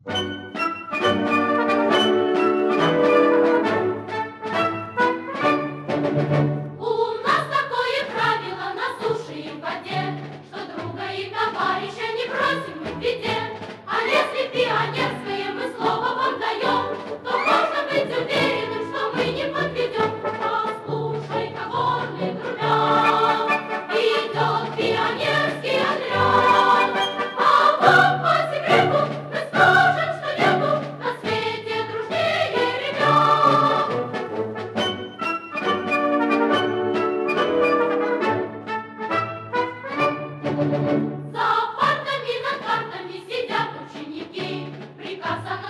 У нас такое правило на суше и в воде, что друга и товарища не бросим мы в беде. А если пионерское мы слово вам даем, то можно быть уверенным, что мы не подведем. Послушай-ка, горный трубя, идет пионерский отряд. А вам по секрету мы скажем, что нету на свете дружнее ребят. За партами над картами сидят ученики. Приказ